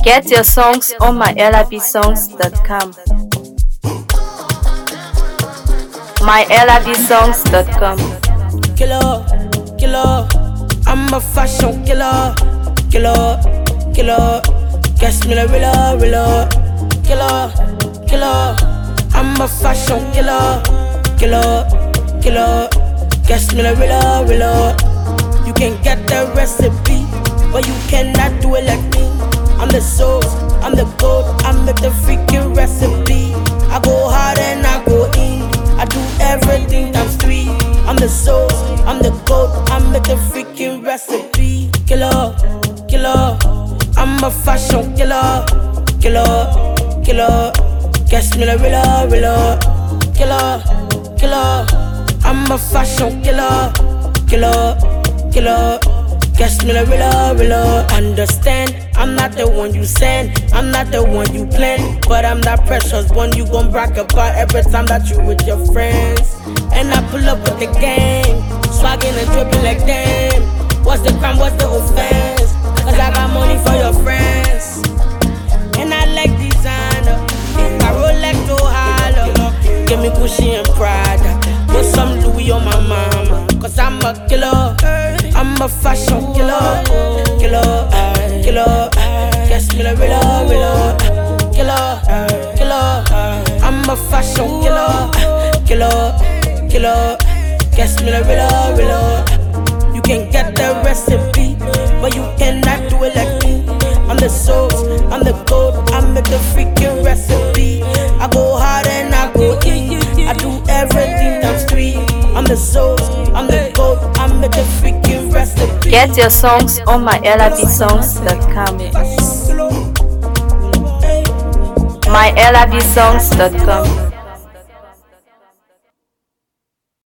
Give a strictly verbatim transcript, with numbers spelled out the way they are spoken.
Get your songs on my L I B songs dot com. my L I B songs dot com. Killer, killer, I'm a fashion killer. Killer, killer, guess me the real, real. Killer, killer, I'm a fashion killer. Killer, killer, guess me the real, real. You can get the recipe, but you cannot do it like me. I'm the sauce, I'm the gold, I'm the freaking recipe. I go hard and I go in, I do everything times three. I'm the sauce, I'm the gold, I'm the freaking recipe. Killer, killer, I'm a fashion killer. Killer, killer, guess me the real, real. Killer, killer, I'm a fashion killer. Killer, killer, guess me the real, real. Understand, I'm not the one you send, I'm not the one you plan, but I'm that precious one you gon' brag about every time that you with your friends. And I pull up with the gang, swaggin' and drippin' like damn. What's the crime, what's the offense? Cause I got money for your friends. And I like designer, I Rolex to holler. Give me Gucci and Prada, put some Louis on my mama. Cause I'm a killer, I'm a fashion killer. Killer, killer, guess me the real, real. Killer, killer, I'm a fashion killer. Killer, killer, guess me the real, real. You can get the recipe, but you cannot do it like me. I'm the sauce, I'm the gold, I'm the freaking recipe. I go hard and I go in, I do everything times three. I'm the sauce, I'm the gold, I'm the freaking recipe. Get your songs on my L I B songs dot com. my L I B songs dot com.